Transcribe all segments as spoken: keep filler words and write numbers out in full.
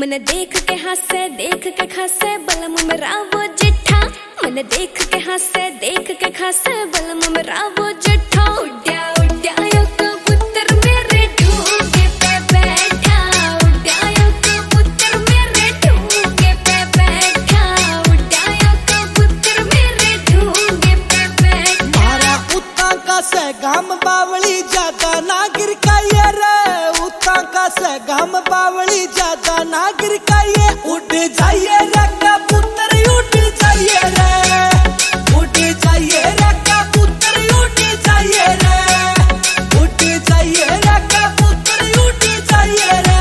मन देख के हंसे देख के खासे बलम मेरा वो जिठा। मन देख के हंसे देख के खासे बलम मेरा वो जिठा। उड्या उड्या यो कबूतर मेरे ढूंढे पे बैठा। उड्या यो कबूतर मेरे ढूंढे पे बैठा। उड्या यो कबूतर मेरे ढूंढे पे बैठा। मारा उता का से गाम बावली ज्यादा ना गिर काये रे। उता का से गाम बावली ज्यादा ना गिर काये। उड़ जाइए रे कबूतर उड़ जाइए रे। उड़ जाइए रे कबूतर उड़ जाइए रे। उड़ जाइए रे कबूतर उड़ जाइए रे।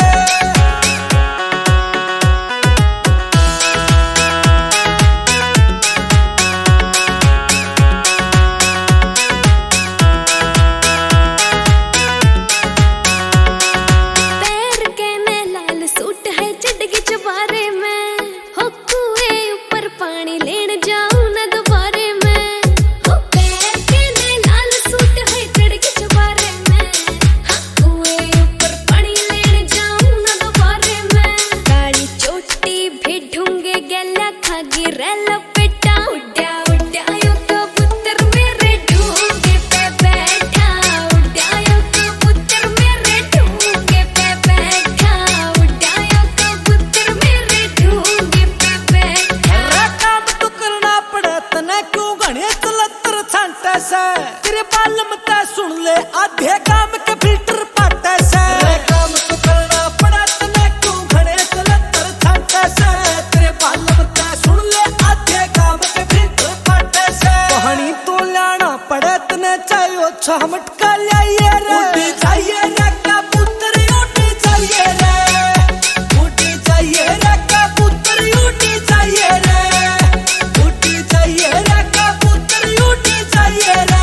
तेरे बालम ता सुन ले आधे काम के फिल्टर पाटे से। काम तो करना पड़ा तने क्यों घड़े तलतर छाटे से। तेरे बालम ता सुन ले आधे काम के फिल्टर पाटे से। कहानी तो लाना पड़े तने चाहिए छह मटका लाइए रे। उड़ जाइए रे कबूतर उड़ जाइए रे। उड़ जाइए रे कबूतर उड़ जाइए रे। उड़ जाइए रे कबूतर उड़ जाइए रे।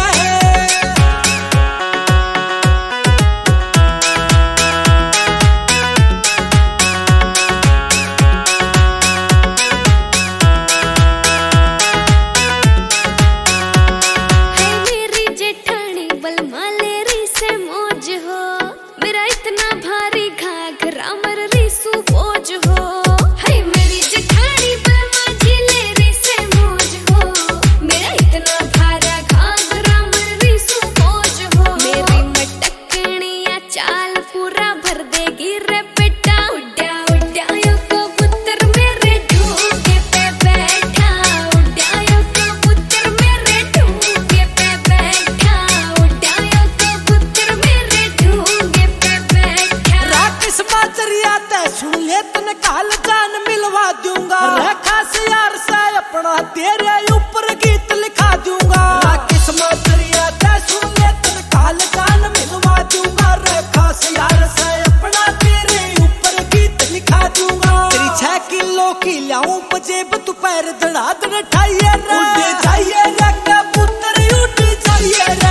काल जान मिलवा दूंगा खास यार से अपना तेरे ऊपर गीत लिखा दूंगा। किस्मत सुन ले तन काल जान मिलवा दूंगा। खास यार से अपना तेरे ऊपर गीत लिखा दूंगा। तेरी छह किलो की लाऊं पजेब तू पैर धड़ा धड़ ठाइए रे। उड़ जाइए रे कबूतर उड़ जाइए रे।